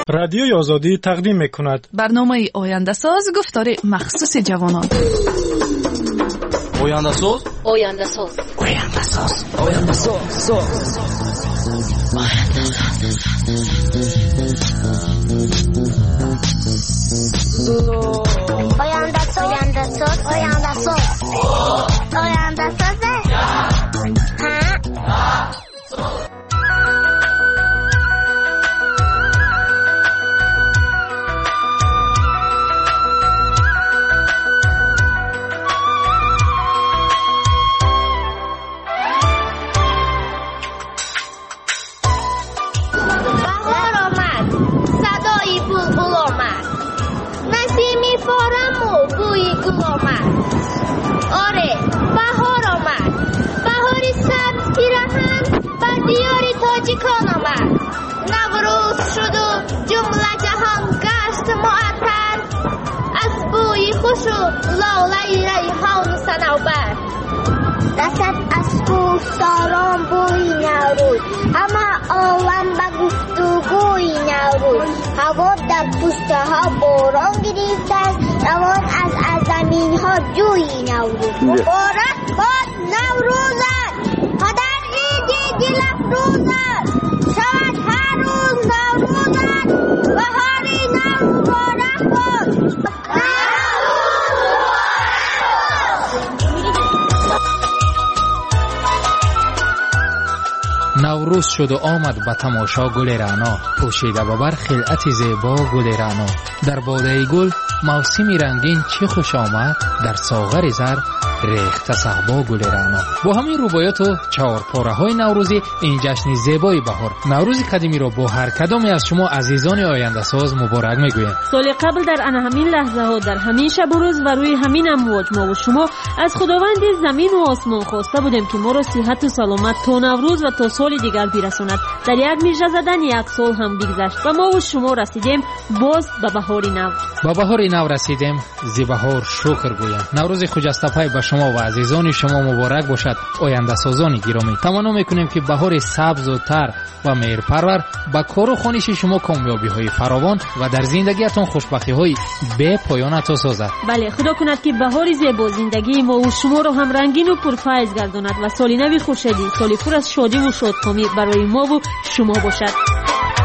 رادیوی آزادی تقدیم می‌کند برنامه آینده ساز گفتار مخصوص جوانان. آینده ساز آینده ساز آینده ساز آینده ساز آینده ساز آینده ساز آینده ساز آینده ساز نوروز شد و جمله جهان گشت معطر از بوی خوش و لاله ریحان صنوبر رسد از کوهساران بوی نوروز همه عالم به گفتگوی نوروز هوا در پوسته ها باران گرفته است روان از زمین ها جوی نوروز مبارک باد نوروزت پدر عید دل افروزت شاید هر روز نوروزت بهاری نو مبارک باد نوروز شد و آمد به تماشا گل رعنا پوشیده به بر خلعت زیبا گل رعنا در باده گل موسمی رنگین چه خوش آمد در ساغر زر ریخته صحبا گل رعنا. با همین روبایات و چهارپاره های نوروزی این جشن زیبای بهار نوروز قدیمی را با هر کدامی از شما عزیزان آینده ساز مبارک میگویم. سال قبل در همین لحظه ها در همین شب و روز و روی همین امواج ما و شما از خداوند زمین و آسمان خواسته بودیم که ما را صحت و سلامت تا نوروز و تا سال دیگر برساند. در یک میژه زدن یک سال هم بگذشت و ما و شما رسیدیم باز به بهار نو. با بهار نو رسیدیم زی بهار شکر گویم. نوروز خجسته به شما و عزیزان شما مبارک باشد. آینده سازان گرامی تمنا میکنیم که بهار سبز و تر و مهرپرور با کار و خوانش شما کامیابی های فراوان و در زندگیتون خوشبختی های بے پایان عطا سازد. بله خدا کند که بهار زیبا زندگی ما و شما رو هم رنگین و پرفیض گرداند و سال نوی خوشحالی سالی پر از شادی و شادکامی برای ما و شما باشد.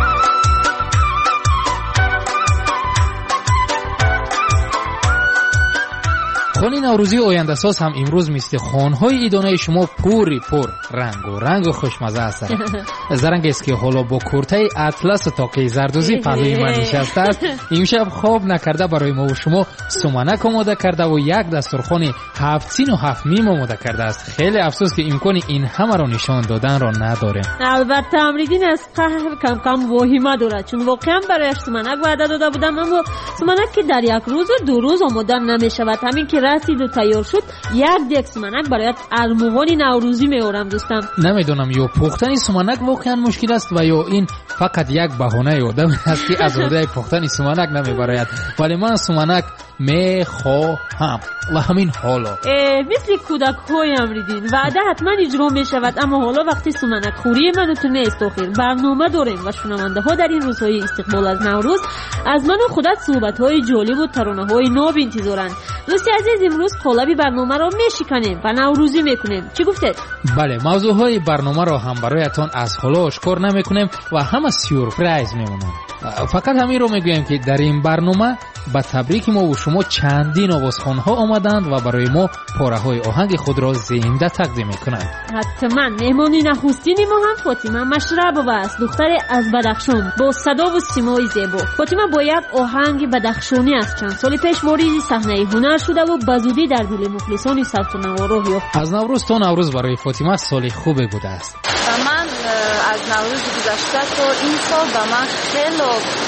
خانه نوروزی آینده ساز هم امروز مثل خانهای ایدانه شما پوری پر رنگ و خوشمزه است. زرنگ است که حالا با کورته اطلس و تاقه زردوزی پهلوی من نشسته است. امشب خواب نکرده برای ما و شما سمنک آماده کرده و یک دسترخوان 7 سین و 7 میم آماده کرده است. خیلی افسوس که امکان این همه را نشان دادن را نداره. البته امریدین از قهر کم کم واهمه دارد چون واقعا برایش سمنک وعده داده بودم اما سمنک که در یک روز و 2 روز آماده نمیشود. همین که رسید و تیار شد یک دیگ سمنک برایت ارمغان نوروزی میارم دوستم. نمیدونم یا پختن سمنک واقعا مشکل است و یا این فقط یک بهانه آدم است که از روی پختن سمنک نمیبراید. ولی من سمنک میخواهم و همین حالا مثل کودک های امریدین وعده حتما اجرا میشود اما حالا وقتی سمنک خوری من تو نیست آخر برنامه داریم و شنونده ها در این روزهای استقبال از نوروز از من و خودت صحبت های جالب و ترانه های ناب انتظارند. دوستی عزیز امروز قالب برنامه را میشکنیم و نوروزی میکنیم. چی گفتید؟ بله موضوع های برنامه را هم برایتان از حالا آشکار نمیکنیم و همه سورپرایز میمونن. فقط همین رو میگویم که در این برنامه با تبریک ما و شما چندین آوازخوان‌ها آمدند و برای ما پاره‌های آهنگ خود را زنده تقدیم می‌کنند. حتما مهمانی نخستین ما هم فاطمه مشربова است، دختر از بدخشان با صدا و سیمای زیبا. فاطمه با یک آهنگ بدخشانی از چند سال پیش وارد صحنه هنر شده و بزودی در دل مخلصان صوت و نوا راه یافت. از نوروز تا نوروز برای فاطمه سال خوبی بوده است. من از نوروز گذشته تا این سال به من خیلی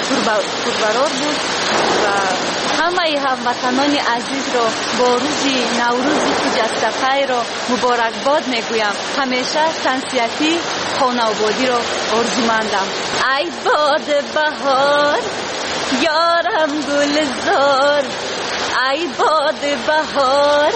پربرار بود و همه هموطنان عزیز را با روز نوروز خجسته را مبارکباد میگویم. همیشه تنسیتی خانه آبادی را آرزومندم. ای باد بهار یارم گلزار، ای باد بهار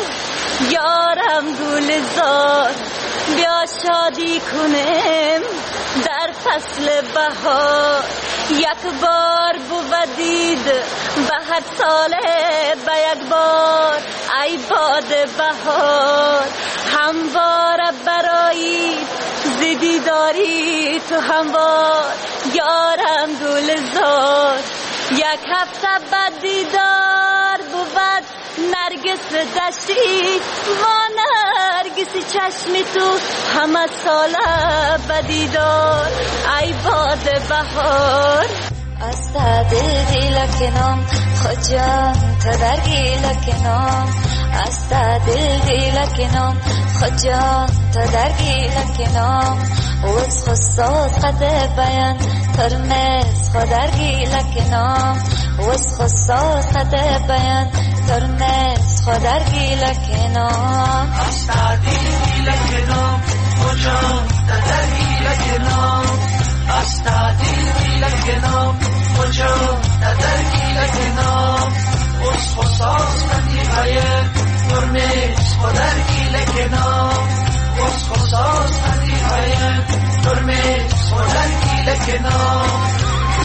یارم گلزار، بیا شادی کنیم در فصل بهار یک بار بودید به هر ساله به یک بار ای باد بهار هموار برایی زدی داری تو هموار یارم گلزار یک هفته بعد دیدار بود نرگس دشتی و نرگس چشمی تو همه ساله بدیدار ای باد بهار از دل کنم خجان تا درگی لکنم از دل کنم خجان تا درگی لکنم وز خصوص قد بیان ترمز خدرگی لکنم وز خصوص قد بیان ترمز خدرگی لکنم از دل کنم خجان تا درگی لکنم از دل کنم خجان تا درگی لکنم وز خصوص قد بیان ترمز خدرگی لکنم وز خصوص قد بیان ترمز خدرگی لکنم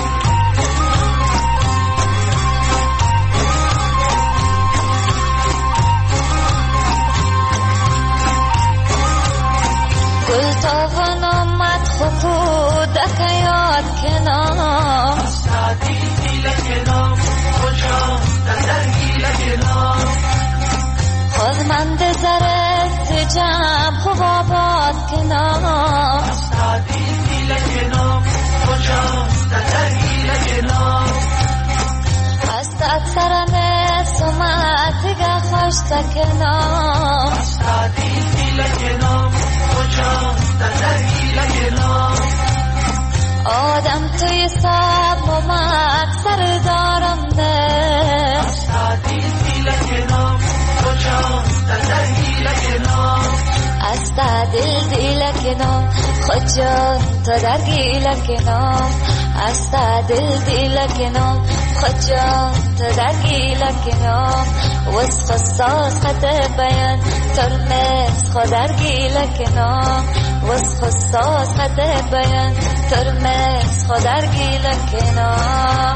گل تاون آمد خودک یاد کنم استادی لکنم خجان درگی لکنم خودمند زرت جمع خوابات کنم استادی لکنم خجان درگی لکنم است اکثر نسومت گه خوش سکنم استادی لکنم خجان درگی لکنم آدم توی سب و مکسر دارم ده استادی لکنم خجان درگی لکنم استادی لکنم خجان درگی لکنم استادی لکنم خجان درگی لکنم وز خصاص قد بیان ترمز خدرگی لکنم وز خصاص قد بیان ترمز خدرگی لکنم.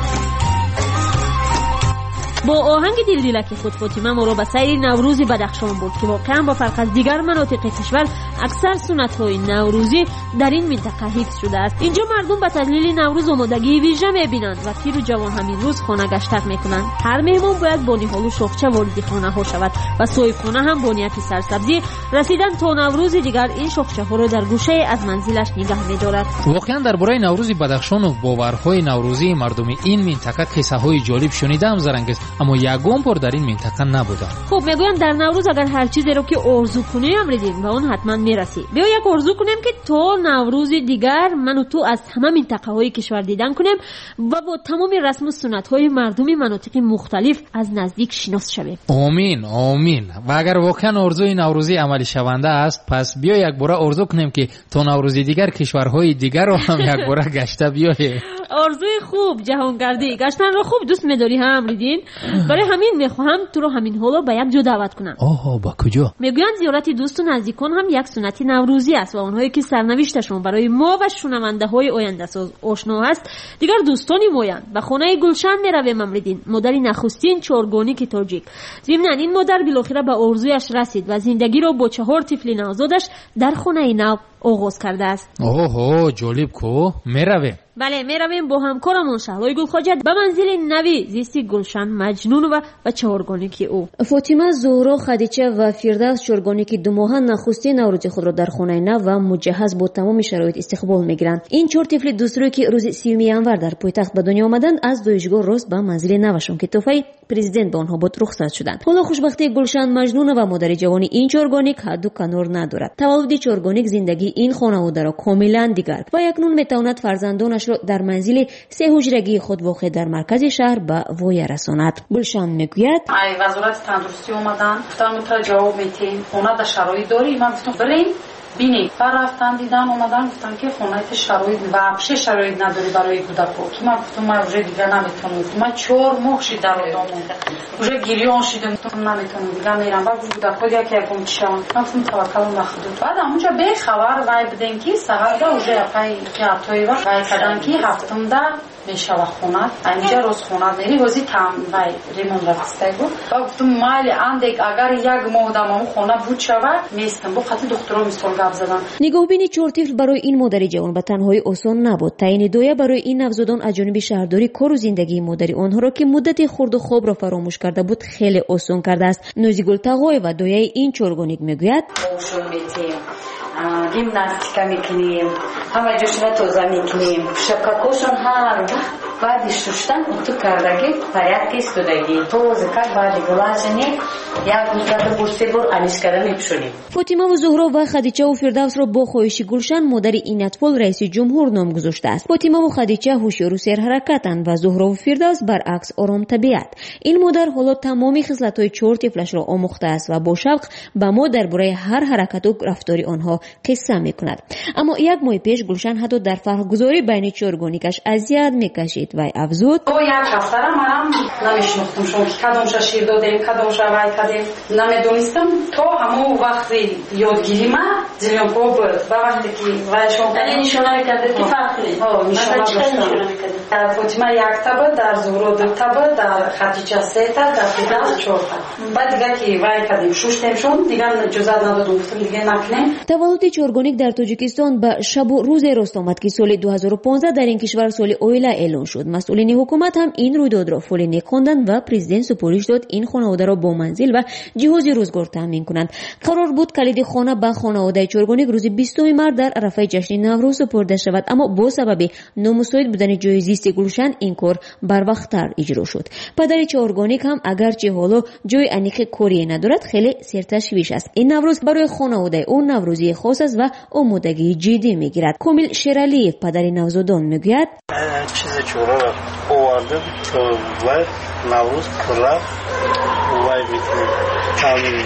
با آهنگ دلدلک خود فاطمه ما را به سیر نوروزی بدخشان برد که واقعا با فرق از دیگر مناطق کشور اکثر سنت‌های نوروزی در این منطقه حفظ شده است. اینجا مردم به تجلیل نوروز آمادگی ویژه می‌بینند و پیر و جوان همین روز خانه گشتک می‌کنند. هر مهمان باید با نهال و شاخچه وارد خانه ها شود و صاحبخانه هم با نیت سرسبزی رسیدن تا نوروز دیگر این شاخچه ها را در گوشه از منزلش نگه می‌دارد. واقعا درباره نوروز بدخشان و باورهای نوروزی مردم این منطقه قصه‌های جالب شنیدم زرنگست، اما یگان بار در این منطقه نبودم. خب میگویم در نوروز اگر هر چیزی رو که آرزو کنی امریدیم به اون حتما میرسی. بیا یک آرزو کنیم که تا نوروز دیگر من و تو از همه منطقه های کشور دیدن کنیم و با تمام رسم و سنت های مردمی مناطق مختلف از نزدیک شناس شویم. آمین آمین. و اگر واقعا آرزوی نوروزی عملی شونده است پس بیا یک بار آرزو کنیم که تا نوروز دیگر کشورهای دیگر رو هم یک بار گشته بیاییم. آرزوی خوب جهانگردی گشتن رو خوب دوست می‌داری هم امریدین؟ برای همین میخواهم تو رو همین حالا به یک جا دعوت کنم. آها با کجا؟ میگویند زیارت دوست و نزدیکان هم یک سنت نوروزی است و آنهایی که سرنوشتشون برای ما و شنونده‌های آینده ساز آشنا است دیگر دوستانی مویند. به خانه گلشن میرویم امریدین، مادر نخستین چارگانیک تاجیک. ضمن این مادر بالاخره به آرزویش رسید و زندگی را با 4 طفل نوزادش در خانه نو آغاز کرده است. اوه جالب کو میرویم. بله میرویم با همکارمون شهلای گلخواجه به منزل نوی زیستی گلشن مجنون و 4گانیک او. فاطمه، زهرا، خدیجه و فردوس 4گانیک 2 ماهه نخستین نوروز خود را در خانه نو و مجهز با تمام شرایط استقبال میگیرند. این 4 طفل دوستروی که روز 30 ینور در پایتخت به دنیا آمدند از دویشگاه راست به منزل نوشون که توفی پرزیدنت به آنها بود رخصت شدند. حالا خوشبختی گلشن مجنون و مادر جوانی این 4گانیک حد و کنار ندارد. تولد 4گانیک زندگی این خانواده را کاملا دیگر و اکنون میتواند فرزندانش را در منزل 3 حجرگی خود واقع در مرکز شهر به وای رساند. گلشن میگوید ای وزارت تندرستی اومدن گفتم تو جواب میدین، خونه در شرایط داری؟ من گفتم بریم بینی رفتن دیدن اومدن گفتن که خونت شرایط واقعا شرایط نداری برای کودکو که من گفتم من вже دیگه نمیتونم من 4 ماه شد در ادامه вже گریون شدم نمیتونم دیگه میرم بعد کودکو یکم چشم من گفتم توکل به خدا بعد اونجا به خبر وای بدن که سهار вже پای کاتوی وقت وای کردن که هفتم دا میشه خونه اینجا روز خونه نری روزی تام وای ریمون رفته بود گفتم مال اندک اگر یک ماه دامم خونه بود شود میستم با خاطر دکترم مثال گپ زدم. نگاهبینی 4 طفل برای این مادر جوان به تنهایی آسان نبود. تعیین دایه برای این نوزادان از جانب شهرداری کار و زندگی مادری آنها را که مدت خورد و خواب را فراموش کرده بود خیلی آسان کرده است. نوزیگل تقوی و دایه این چارگانیک میگوید گیمناستیکا میکنیم همه جوشنا توزه میکنیم شکاکوشون هر وقت بعد شوشتن تو کردگی порядке استودگی تو زکات بعد گلاشنی یک مدت بوسته بر آلیش کردن میپشونیم. فاطمه و زهرا و خدیجه و فردوس را با خواهش گلشن مادر این اطفال رئیس جمهور نام گذاشته است. فاطمه و خدیجه هوشیار و سرحرکتند و زهرا و فردوس برعکس آرام طبیعت. این مادر حالا تمامی خصلت‌های 4 طفلش را آموخته است و با شوق به ما درباره هر حرکت و رفتاری آنها قصه میکند. اما یک ماه پیش گلشن حتی در فرق‌گذاری بین چارگانیکش اذیت میکشید و افزود تو یک هفته منم نمیشناختم شما که کدومش شیر دادیم کدومش وای کردیم نمیدونستم تو همون وقتی یادگیری ما زیرم خوب با وقتی که وای شما یعنی نشونه کرده که فرق کنید نشونه داشتم در فاطمه 1 تبه در زهرا 2 تبه در خدیجه 3 تا در فردوس 4 تا بعد دیگه که وای کردیم شوشتیمشون دیگه اجازه ندادم گفتم دیگه نکنیم. تولد چارگانیک در تاجیکستان به شب و روز راست آمد که سال 2015 در این کشور سال اویلا اعلان شد. مسئولین حکومت هم این رویداد را فوری نیک خواندند و پرزیدنت سپارش داد این خانواده را با منزل و جهاز روزگار تامین کنند. قرار بود کلید خانه به خانواده چارگانیک روز 20 مارس در عرفه جشن نوروز سپرده شود، اما با سبب نامساعد بودن جای زیست گلشن این کار بر وقت‌تر اجرا شد. پدر چارگانیک هم اگرچه حالا جای انیق کاری ندارد خیلی سرتشویش است. این نوروز برای خانواده اون نوروزی خاص است و آمادگی جدی میگیرد. کامل شیرالیف پدر نوزادان میگوید چیز چورا را آورده تو وای نوروز کلا وای میتونی تامین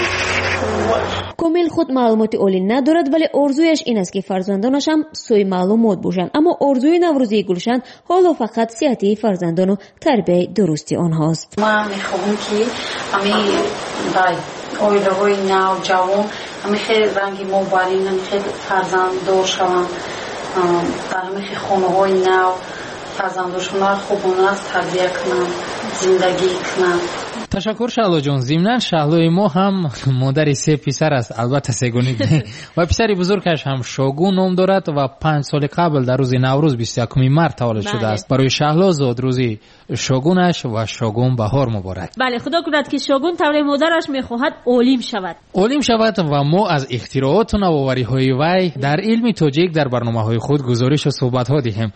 کامل خود معلومات عالی ندارد ولی آرزویش این است که فرزندانش هم سوی معلومات باشند، اما آرزوی نوروزی گلشن حالا فقط صحت فرزندان و تربیت درستی آنهاست. ما میخواهم که همین اویله‌های نو جوان همین خیلی رنگی مبارین همین خیلی فرزند دار شوند در همین خیلی خانه‌های نو فرزندشون را خوبانه تربیت کنند زندگی کنند. تشکر شهلا جان. ضمناً شهلای ما هم مادر 3 پسر است، البته سگونی و پسر بزرگش هم شاگون نام دارد و 5 سال قبل در روز نوروز 21 مارس تولد شده است. برای شهلا زاد روزی شاگونش و شاگون بهار مبارک. بله خدا کند که شاگون طور مادرش میخواهد عالم شود و ما از اختراعات و نوآوری‌های وی در علم تاجیک در برنامه‌های خود گزارش و صحبت‌ها دهیم.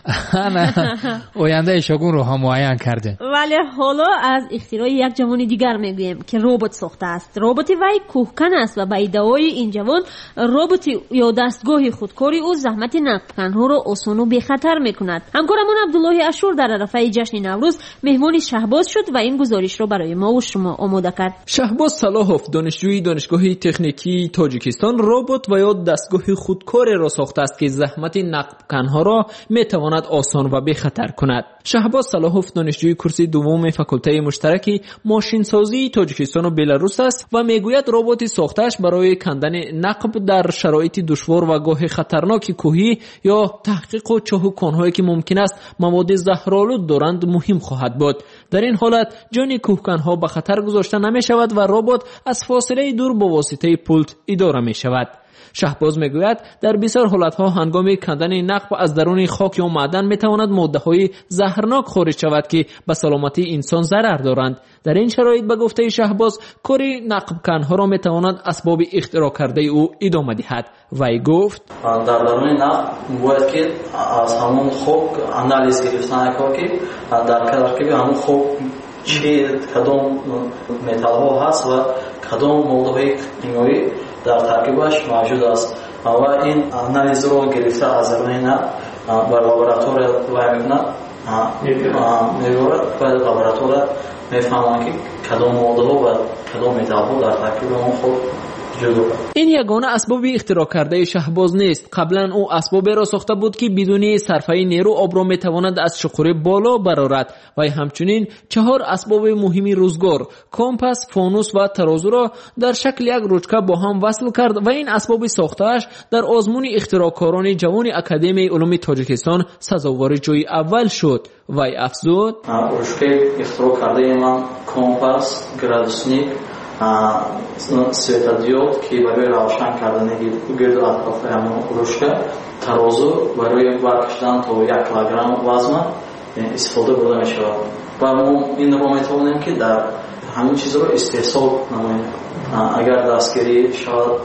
آینده شاگون رو هم معین کرده. ولی حالا از اختراع یک جوان دیگر میگویم که ربات ساخته است. ربات وی کوهکن است و به ادعای این جوان ربات یا دستگاه خودکاری او زحمت نقدکنها را آسان و بی خطر میکند. همکارمون عبدالله اشور در عرفه جشن نوروز مهمان شهباز شد و این گزارش را برای ما و شما آماده کرد. شهباز صلاحوف دانشجوی دانشگاه تکنیکی تاجیکستان ربات و یا دستگاه خودکار را ساخته است که زحمت نقدکنها را میتواند آسان و بی خطر کند. شهباز صلاحوف دانشجوی کورس دوم فاکولته مشترک ماشینسازی تاجیکستان و بلاروس است و میگوید ربات ساختش برای کندن نقب در شرایط دشوار و گاه خطرناک کوهی یا تحقیق و چاهوکان‌هایی که ممکن است مواد زهرآلود دارند مهم خواهد بود. در این حالت جان کوهکن‌ها به خطر گذاشته نمی شود و ربات از فاصله دور با واسطه پولت اداره می شود. شهباز میگوید در بسیار حالتها هنگام کندن نقب از درون خاک یا معدن میتواند ماده‌های زهرناک خارج شود که به سلامتی انسان ضرر دارند. در این شرایط به گفته شهباز کار نقب کنها را میتواند اسباب اختراع کرده او ادامه دهد. وی گفت در درون نقب باید که از همون خوب انالیز گرفتن که در ترکیب همون خوب چی کدام متال ها هست و کدام ماده کیمیایی در ترکیبش موجود است و این انالیز رو گرفته از درون نقب و لابراتوار وای میکنه میبرد و لابراتوار میفهمند که کدام ماده ها و کدام متال ها در ترکیب اون خوب جدا. این یگانه اسباب اختراع کرده شهباز نیست. قبلا او اسبابی را ساخته بود که بدون صرفه نیرو آب را میتواند از شخوره بالا برآورد و همچنین 4 اسباب مهم روزگار کمپاس، فانوس و ترازو را در شکل یک رشته با هم وصل کرد و این اسباب ساخته‌اش در آزمون اختراعکاران جوان اکادمی علوم تاجیکستان سزاوار جای اول شد. وی افزود: رشته اختراع کرده من کمپاس، گرادوسنیک، سویتادیود که برای روشن کردن گرد و اطراف همون رشته، ترازو برای برکشیدن تا 1 کیلوگرم وزن استفاده برده می شود و ما این را می توانیم که در همین چیز را استحصال نماییم اگر دستگیری شود.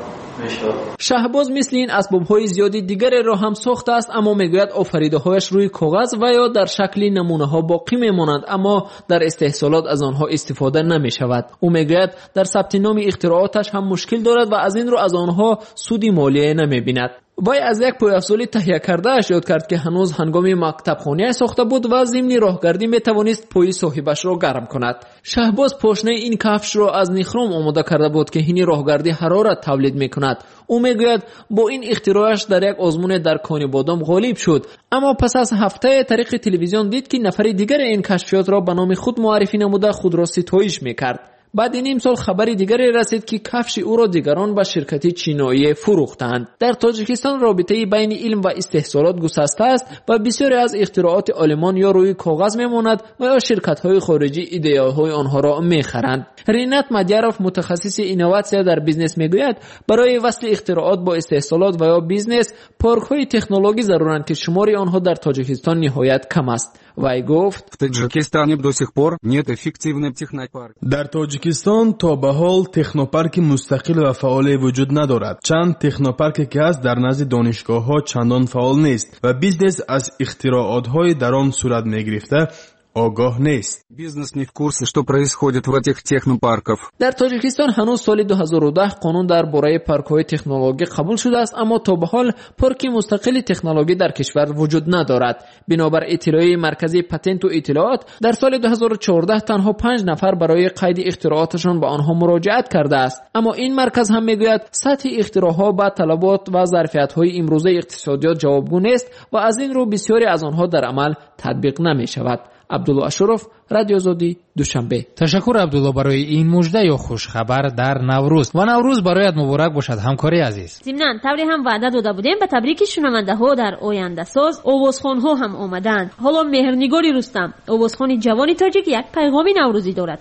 شهباز مثل این اسباب‌های زیادی دیگری را هم ساخته است، اما میگوید آفریده‌هایش روی کاغذ و یا در شکل نمونه‌ها باقی میمانند، اما در استحصالات از آنها استفاده نمی‌شود. او میگوید در ثبت نام اختراعاتش هم مشکل دارد و از این رو از آنها سودی مالی نمی‌بیند. وی از یک پایافزاری تهیه کرده اش یاد کرد که هنوز هنگام مکتبخانه ساخته بود و ضمن راهگردی میتوانست پای صاحبش را گرم کند. شهباز پاشنه این کفش را از نخرام آماده کرده بود که این راهگردی حرارت تولید میکند. او میگوید با این اختراعش در یک آزمون در کان بادام غالب شد، اما پس از هفته طریق تلویزیون دید که نفر دیگر این کشفیات را به نام خود معرفی نموده خود را ستایش میکرد. بعد نیم سال خبری دیگری رسید که کفش او را دیگران به شرکت چینایی فروختند. در تاجیکستان رابطه بین علم و استحصالات گسسته است و بسیاری از اختراعات آلمان یا روی کاغذ میماند و یا شرکت‌های خارجی ایده‌های آنها را میخرند. رینات مدیاروف متخصص اینوواسیا در بیزنس میگوید برای وصل اختراعات با استحصالات و یا بیزنس پارک‌های تکنولوژی ضرورند که شمار آنها در تاجیکستان نهایت کم است. وی گفت: в Таджикистане до сих пор нет эффективных технопарков. در تاجیکستان تا به حال تکنوپارک مستقل و فعال وجود ندارد. چند تکنوپارکی که هست در نزد دانشگاه‌ها چندان فعال نیست و بیزنس از اختراعات‌های در آن صورت می‌گرفته آگاه نیست. Бизнес не в курсе, что происходит в этих технопарках. در تاجیکستان هنوز سال 2010 قانون درباره پارک‌های تکنولوژی قبول شده است، اما تا به حال پارک مستقل تکنولوژی در کشور وجود ندارد. بنابر اطلاعیه مرکزی پتنت و اطلاعات در سال 2014 تنها 5 نفر برای قید اختراعاتشان به آنها مراجعت کرده است، اما این مرکز هم میگوید سطح اختراعها با طلبات و ظرفیت‌های امروزه اقتصادیات جوابگو نیست و از این رو بسیاری از آنها در عمل تطبیق نمی‌شود. عبدالله اشرف، رادیو آزادی، دوشنبه. تشکر عبدالله برای این مژده یا خوش خبر در نوروز و نوروز برایت مبارک باشد همکاری عزیز. ضمناً طوری هم وعده داده بودیم به تبریک شنونده ها در آینده ساز آوازخوان ها هم آمدند. حالا مهرنگاری رستم آوازخوان جوان تاجیک یک پیغام نوروزی دارد.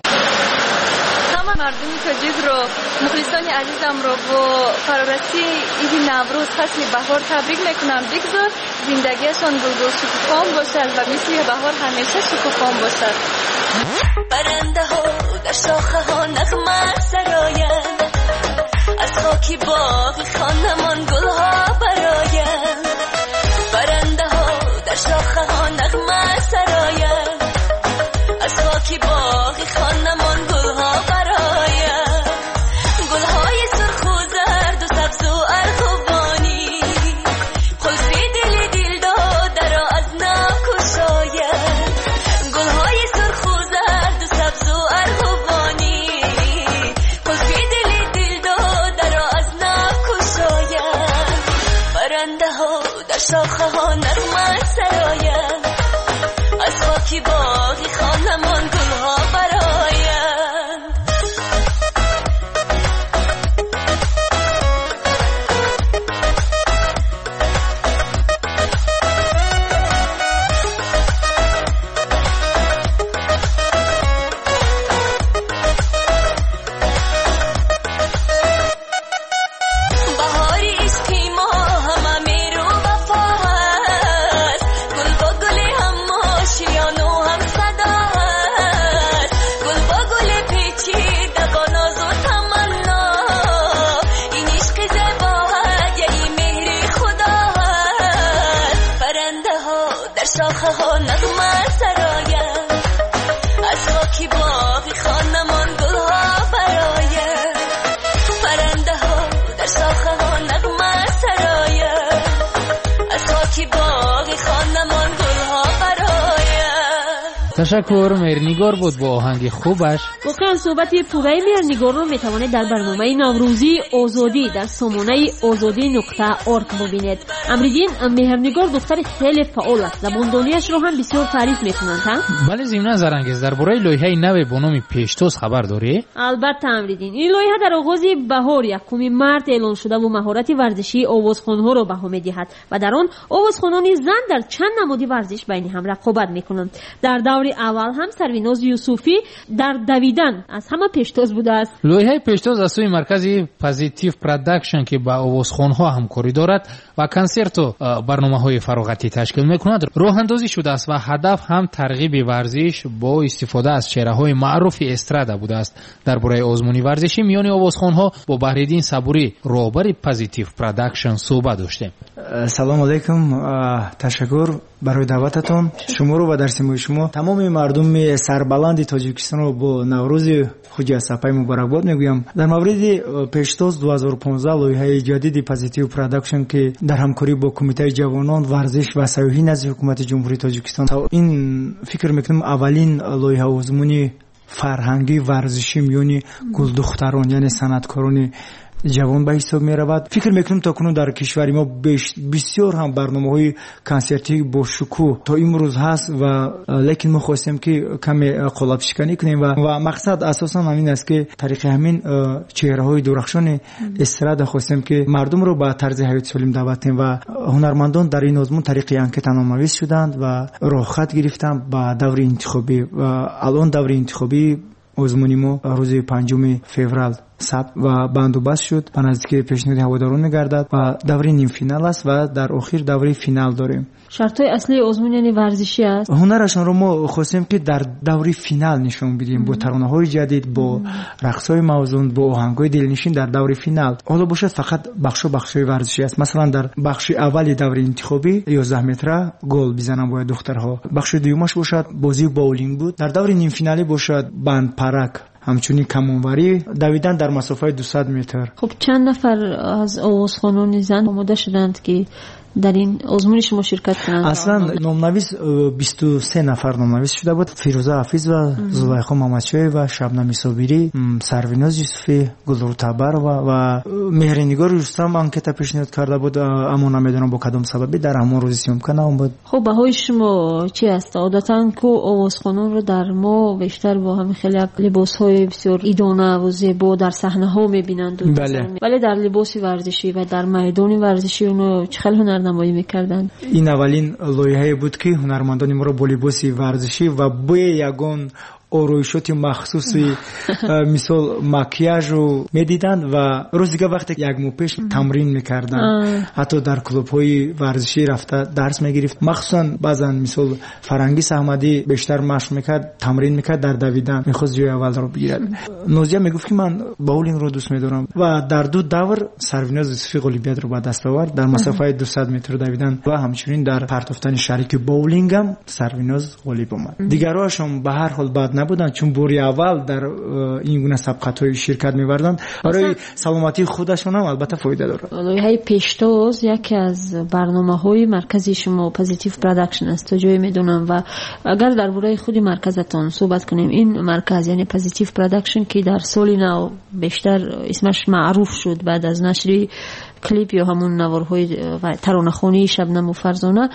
مردم تاجیک رو مخلصان عزیزم رو با فرارسی عید نوروز فصل بهار تبریک میکنم. بگذار زندگیشان گلگل شکوفان باشد و مثل بهار همیشه شکوفان باشد. پرنده ها در شاخه ها نغمه سراین، از خاکی باغ خانمان گل ها براین. پرنده ها در شاخه ها نغمه سراین، از خاکی باغ خانمان گل ها براین. شاخه ها نغمه سراین، از خاکی باغی خانمان گل ها براین. شاخه ها نغمه سراین، از خاکی باغی خانمان گل ها براین. پرنده ها در شاخه ها نغمه سراین، از خاکی باغی خانمان گل ها براین. تشکر. مهرنگار بود با آهنگ خوبش. واقعا صحبت پوره مهرنگار رو میتوانید در برنامه نوروزی آزادی در سامانه azadi.org ببینید. امریدین مهرنگار دختر خیلی فعال است. زباندانیش رو هم بسیار تعریف میکنند. بله ضمن زرنگز درباره لایحه نو با نام پیشتاز خبر داری؟ البته امریدین این لایحه در آغاز بهار 1 مارس اعلان شده و مهارت ورزشی آوازخوان‌ها را بها می‌دهد و در آن آوازخوانان زن در چند نماد ورزش بین هم رقابت می‌کنند. در دور اول هم سرویناز یوسفی در دویدن از همه پیشتاز بوده است. لایحه پیشتاز از سوی مرکز پازیتیو پروداکشن که با آوازخوان‌ها همکاری دارد و کنسرت و برنامه‌های فراغتی تشکیل می‌کند راه اندازی شده است و هدف هم ترغیب ورزش با استفاده از چهره‌های معروف استرادا بوده است. درباره آزمون ورزشی میان آوازخوان‌ها با بهرالدین صبوری رهبر پازیتیو پروداکشن صحبت داشتیم. سلام علیکم. تشکر برای دعوتتون. شما رو و در سیمای شما تمام مردم سربلند تاجیکستان رو با نوروز خوجی سپای مبارکباد میگویم. در مورد پیشتاز 2015 لایحه جدید پازیتیو پروداکشن که در همکاری با کمیته جوانان ورزش و سیاحتی نزد حکومت جمهوری تاجیکستان این فکر میکنم اولین لایحه آزمونی فرهنگی ورزشی میونی گل دختران یعنی صنعتکاران جوان به حساب می رود. فکر میکنم تا کنون در کشور ما بسیار هم برنامه‌های کنسرتی با شکوه تا امروز هست و لیکن ما خواستیم که کمی قالب شکنی کنیم و مقصد اساسا همین است که طریق همین چهره‌های درخشان استرادا خواستیم که مردم رو به طرز حیات سالم دعوت کنیم و هنرمندان در این آزمون طریق انکت نام‌نویس شدند و راه خط گرفتند به دور انتخابی و الان دور انتخابی آزمونی ما روز 5 فوریه ثبت و بندوبست شد و نزدیک پیشنهاد هواداران می‌گردد و دوره نیم فینال است و در آخر دوره فینال داریم. شرط‌های اصلی آزمون یعنی ورزشی است. هنرشان رو ما خواستیم که در دوره فینال نشون بدیم با ترانه‌های جدید، با رقص‌های موزون، با آهنگ‌های دلنشین در دوره فینال. حالا باشد فقط بخش‌های ورزشی است. مثلا در بخش اولی دوره انتخابی 11 متر گل بزنن باید دخترها. بخش دومش باشد بازی باولینگ بود. در دوره نیم فینالی باشد بند پرک همچنین کمانوری دویدن در مسافه 200 متر. خب چند نفر از آوازخوانان زن آماده شدند که در این آزمون شما شرکت کنند؟ اصلا نام‌نویس 23 نفر نام‌نویس شده بود. فیروزه حافظ و زلیخا محمدشاه و شبنم صابری، سرویناز یوسفی، گلرو تبر و مهرنگار رستم انکت پیشنهاد کرده بود اما نمیدونم با کدام سببی در همون روز سیوم کنه بود. خب بهای شما چی است؟ عادتاً که آوازخوانان رو در ما بیشتر با همین خیلی لباس‌های بسیار ایدانه و زیبا در صحنه‌ها می‌بینند. بله. ولی در لباس ورزشی و در میدان ورزشی اونو چه خیلی نمایی میکردن. این اولین لایحه بود که هنرمندان ما را با لباس ورزشی و با یگان آرایشات مخصوصی مثل مکیاژ رو میدیدند و روز دیگه وقتی یک ماه پیش تمرین میکردن. حتی در کلوب‌های ورزشی رفته درس میگرفت. مخصوصا بعضن مثل فرنگیس احمدی بیشتر مشق میکرد، تمرین میکرد در دویدن، میخواست جای اول رو بگیرد. نوزیا میگفت که من باولینگ رو دوست میدارم و در دو دور سرویناز یوسفی قلیبیت رو به دست آورد در مسافه 200 متر دویدن و همچنین در پرتافتن شریک باولینگ هم سرویناز غالب اومد. دیگرهاش هم به هر حال بد نبودن چون بوری اول در این گونه سبقت‌های شرکت می‌بردند. برای سلامتی خودشون هم البته فایده داره. لایحه پیشتاز یکی از برنامه‌های مرکزی شما پازیتیو پروداکشن است تا جایی میدونم و اگر درباره خود مرکزتون صحبت کنیم این مرکز یعنی پازیتیو پروداکشن که در سال نو بیشتر اسمش معروف شد بعد از نشر کلیپ یا همون نوارهای ترانه‌خوانی شبنم و فرزانه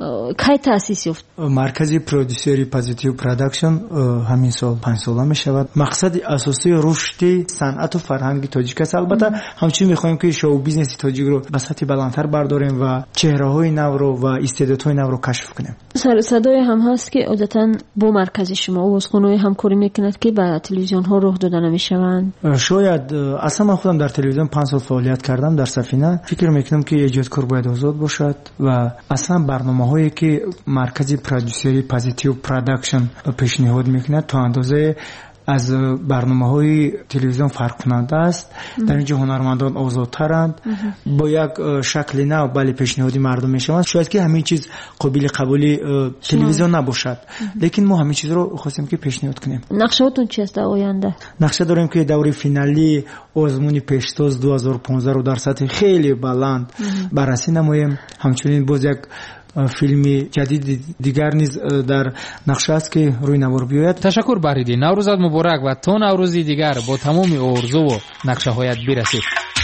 کی تأسیس یافت؟ مرکز پرودوسری پازیتیو پروداکشن همین سال 5 ساله می شود. مقصد اساسی رشد صنعت و فرهنگ تاجیک است. البته همچنین می‌خوایم که شو بیزنس تاجیک رو به سطح بلندتر برداریم و چهره‌های نو رو و استعدادهای نو رو کشف کنیم. سر صدای هم هست که عادتاً با مرکز شما آوازخوان‌های همکاری می‌کند که به تلویزیون‌ها راه داده نمی‌شوند. شاید اصلا من خودم در تلویزیون 5 سال فعالیت کردم در سفینه. فکر میکنم که ایجادکار باید آزاد باشد و اصلا برنامه‌هایی که مرکز پرودوسری پازیتیو پروداکشن پیشنهاد میکنه تا اندازه از برنامه‌های تلویزیون فرق کننده است. در اینجا هنرمندان آزادترند با یک شکل نو ولی پیشنهادی مردم میشوند. شاید که همین چیز قابل قبول تلویزیون نباشد لیکن ما همین چیز رو خواستیم که پیشنهاد کنیم. نقشه‌تون چی است در آینده؟ نقشه داریم که دوره فینالی آزمون پیشتاز 2015 رو در سطح خیلی بلند بررسی نماییم. همچنین باز یک فیلم جدید دیگر نیز در نقشه است که روی نوار بیاید. تشکر بهریدی. نوروزت مبارک و تا نوروزی دیگر با تمام آرزو و نقشه هایت برسید.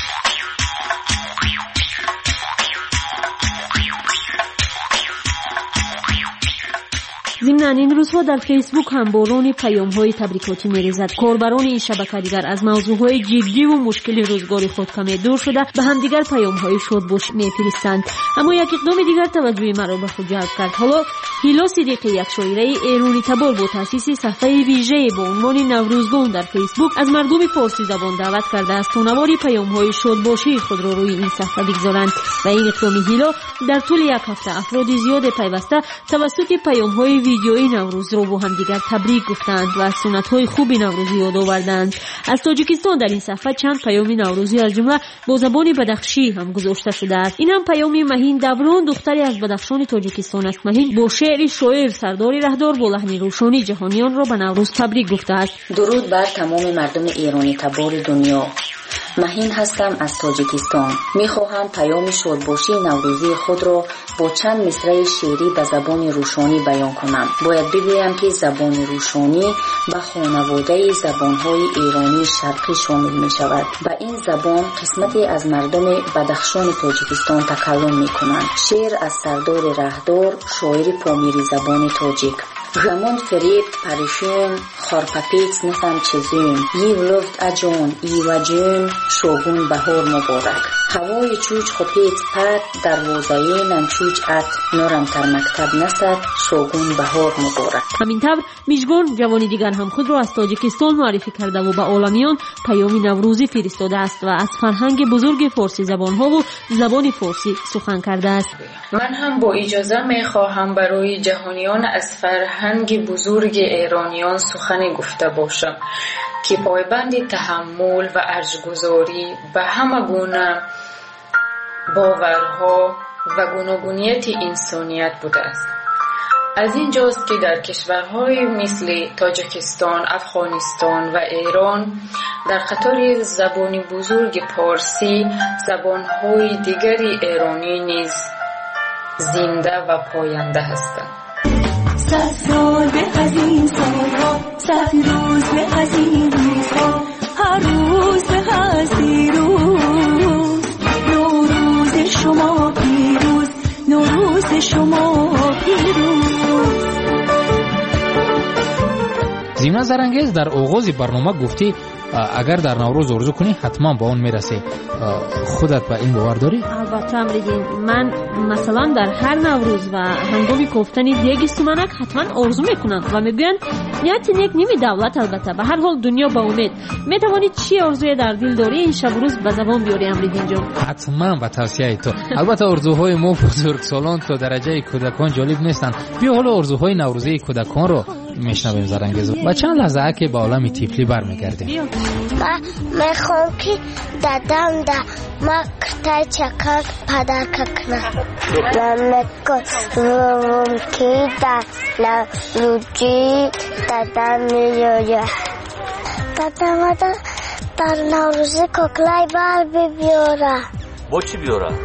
ضمن این روزها در فیسبوک هم باران پیام‌های تبریکاتی می‌ریزد. کاربران این شبکه دیگر از موضوعهای جدی و مشکل روزگار خود کمی دور شده به هم دیگر پیام‌های شادباش می‌فرستند. اما یک اقدام دیگر توجه مرا به خود جلب کرد. حالا هیلا صدیقی، یک شاعره ایرانی تبار، با تأسیس صفحه ویژه با عنوان نوروزگان در فیسبوک از مردم فارسی زبان دعوت کرده است تا نواری پیام‌های شادباشی خود را روی این صفحه بگذارند و این اقدام هیلا در طول یک هفته افراد زیاد پیوسته توسط پیام‌های ویدیوی نوروز رو با هم دیگر تبریک گفتند و از سنت‌های خوب نوروزی یاد آوردند. از تاجیکستان در این صفحه چند پیام نوروزی از جمله با زبان بدخشی هم گذاشته شده است. این هم پیام مهین دوران، دختری از بدخشان تاجیکستان است. مهین با شعر شاعر سردار رهدار با لحن روشانی جهانیان را به نوروز تبریک گفته است. درود بر تمام مردم ایرانی تبار دنیا. مهین هستم از تاجیکستان. میخواهم پیام شادباشی نوروزی خود را با چند مصرع شعری به زبان روشانی بیان کنم. باید بگویم که زبان روشانی به خانواده زبانهای ایرانی شرقی شامل می شود. به این زبان قسمتی از مردم بدخشان تاجیکستان تکلم می کنند. شعر از سردار رهدار، شاعر پامیری زبان تاجیک. Ramon Ferit Parishin Kharpapits Nefam Chizun Yiv Luft Ajon Iwajun Shogun Bahor Mubarak هوای چوچ خپیت پد دروازه ننچوچ ات نورم تر مکتب نسد شوگون بهار مبارک. همین طور میزبان جوانی دیگر هم خود را از تاجیکستان معرفی کرده و به عالمیان پیامی نوروزی فرستاده است و از فرهنگ بزرگ فارسی زبانها و زبان فارسی سخن کرده است. من هم با اجازه میخواهم برای جهانیان از فرهنگ بزرگ ایرانیان سخن گفته باشم که پایبند تحمل و ارجگذاری به همه گونه باورها و گوناگونیت انسانیت بوده است. از این جاست که در کشورهای مثل تاجیکستان، افغانستان و ایران در قطار زبان بزرگ پارسی زبانهای دیگری ایرانی نیز زنده و پاینده هستند. 100 سال به از این سالها، 100 روز به از این روزها، هر روز به از دیروز، نوروز شما پیروز، نوروز شما پیروز. زینا زرنگیز در آغاز برنامه گفتی اگر در نوروز آرزو کنی حتما با اون میرسی. خودت به این باور داری؟ البته امریدین، من مثلا در هر نوروز و هنگام کوفتن دیگ سومنک حتما آرزو میکنم و میگن یک نیمی دولت. البته به هر حال دنیا با امید. میتوانی چی آرزوی در دل داری این شب روز به زبان بیاری امریدین جان؟ حتما به توصیه تو. البته آرزوهای ما بزرگسالان تا درجه کودکان جالب نیستن. بیا حالا آرزوهای نوروزی کودکان رو میشنویم زرنگیز و چند لحظه که به عالم طفلی برمیگردیم. من میخوام که دادم در مقطع چکر پدر کنم. من میخوام که در نوروزی دادم میاره. دادم در نوروزی کوکلای بر بیاره. با چی بیاره؟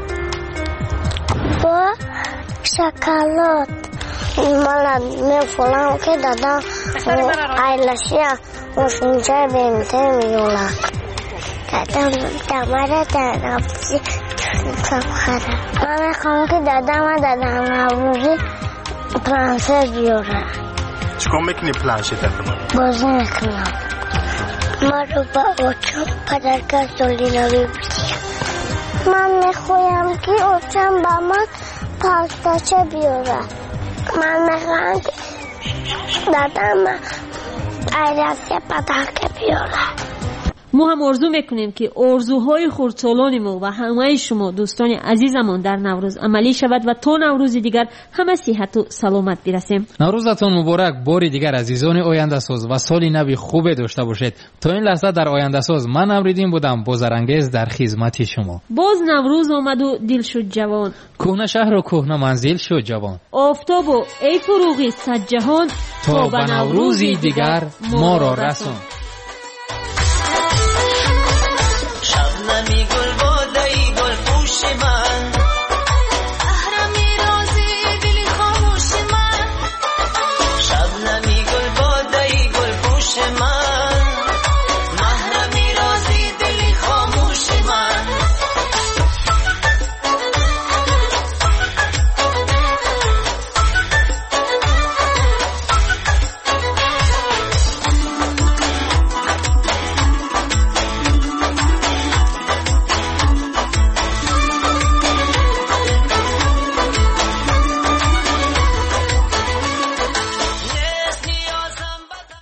با شکلات. من میفولم که دادم ایلاشی مشونجه بینته میولم. دادم دماره در نوروزی کبخره. من میخوام که دادم در نوروزی پلانشه بیاره. چیکار میکنی پلانشه تقریبا؟ بازی میکنم. من رو با اوچم پدرگاه زولیناوی بیدیم. من میخوایم که اوچم با من پاستاچه بیاره. من میخواهم که دادم ایرسی پدرگاه بیاره. ما هم آرزو میکنیم که آرزوهای خردسالان ما و همه شما دوستان عزیزمان در نوروز عملی شود و تا نوروز دیگر همه صحت و سلامت برسیم. نوروزتان مبارک. باری دیگر عزیزان آینده ساز و سالی نوی خوب داشته باشید. تا این لحظه در آینده ساز من امریدین بودم با زرنگیز در خدمت شما. باز نوروز آمد و دل شد جوان. کهنه شهر و کهنه منزل شد جوان. آفتاب و ای فروغی صد جهان تا به نوروزی دیگر ما را رسون. شبنمی گل باده‌ای گل پوش من